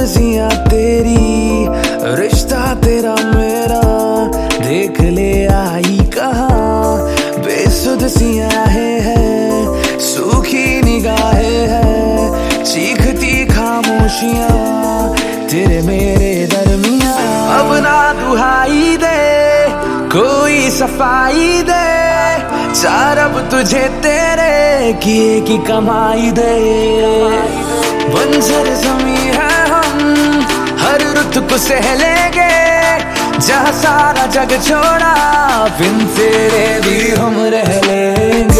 मर्जियां तेरी, रिश्ता तेरा मेरा, देख ले आई कहाँ बेसुध सी आहें हैं, सूखी निगाहें हैं, चीखती खामोशियां तेरे मेरे दरमियां। अब ना दुहाई दे कोई सफाई दे, चार अब तुझे तेरे किए की कमाई दे। बंजर ज़मीं है हम हर रुत को सह लेंगे, जहाँ सारा जग छोड़ा बिन तेरे भी हम रह लेंगे।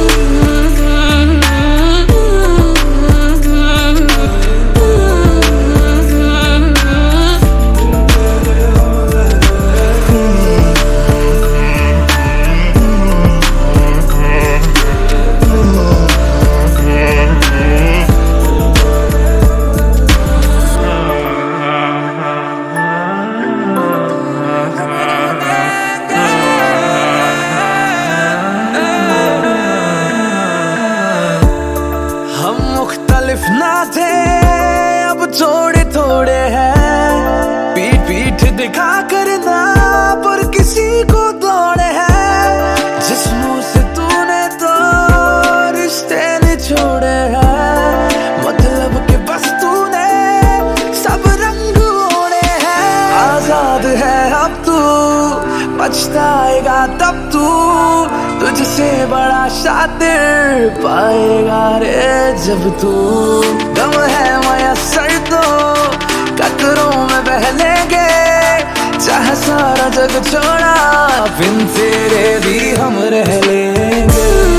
मुख्तलिफ ना थे अब थोड़े थोड़े हैं, पीठ पीठ दिखा करना पर किसी को दौड़े हैं। जिस्मों से तूने तो रिश्ते निछोड़े हैं, मतलब के बस तूने सब रंग ओढ़े हैं। आजाद है अब तू, पछताएगा तब तू, तुझसे बड़ा शातिर पाएगा रे जब तू। गम है मयस्सर तो कतरों में बह लेंगे, चाहे सारा जग छोड़ा बिन तेरे भी हम रह लेंगे।